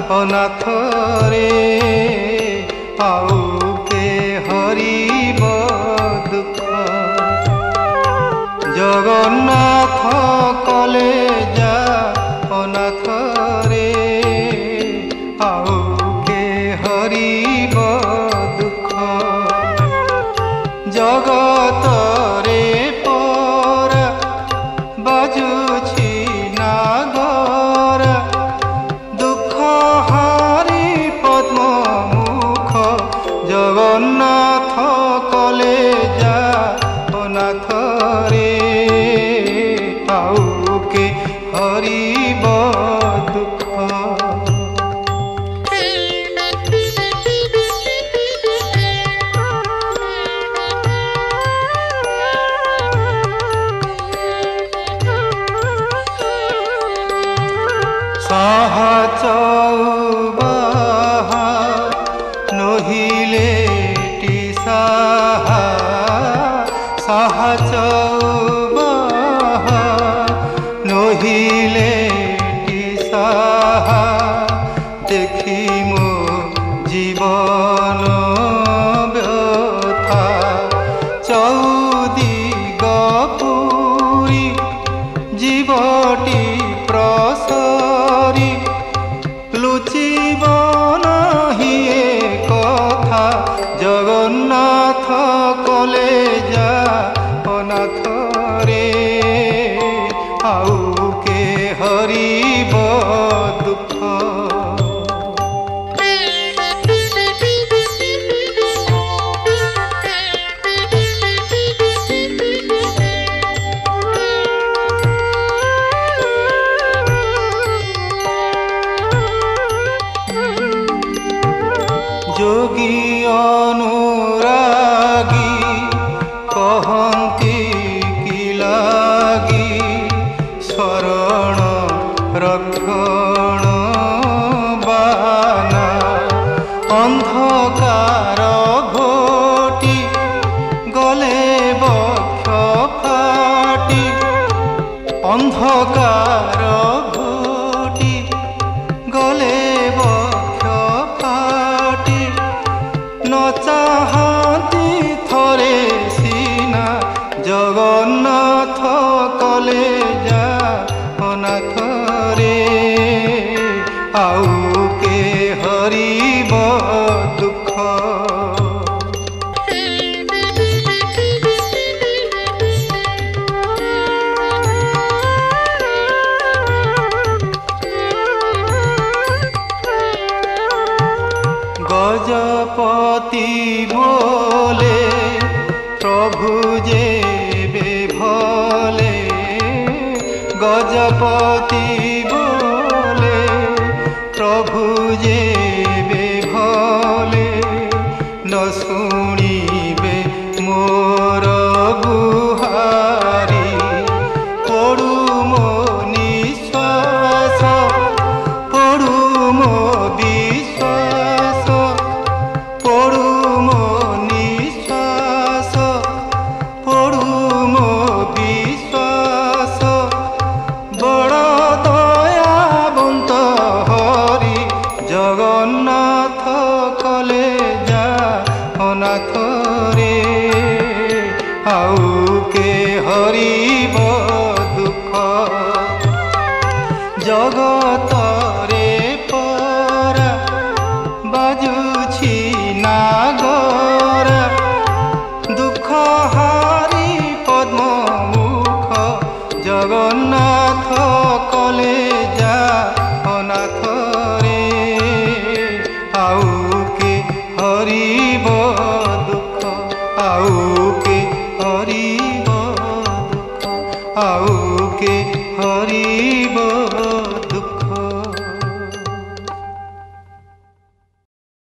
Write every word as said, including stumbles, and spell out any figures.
अनाथ रे आउ के हरिब दुख जगन्नाथ कले जा अनाथ रे आउ के हरिब दुख जगत रे परा बाजुछि नागर दुख हारी पद्म मुख जगन्नाथ कले जा अनाथ रे आउ के हरिब दुख साहा चौबाहा नहिले टी साहा साहा चौबाहा नहिले टी साहा देखी मो जीवन व्यथा चौदिग पुरी जीवटी प्रसरी लुचिब नहीं कथा जगन्नाथ कले जा अनाथ रे आउ के हरिब दुख जोगी अनुरागी कहती कि लागी शरण रक्षण बाना अंधकार घोटी गले बक्ष फाटी अंधकार घोटी गले बक्ष फाटी न चाहती थरे सीना जगन्नाथ कले जा अनाथ रे आउ के हरिब दुख गजपति बोले प्रभु जे भले गजपति बोले प्रभु जे भले न सुन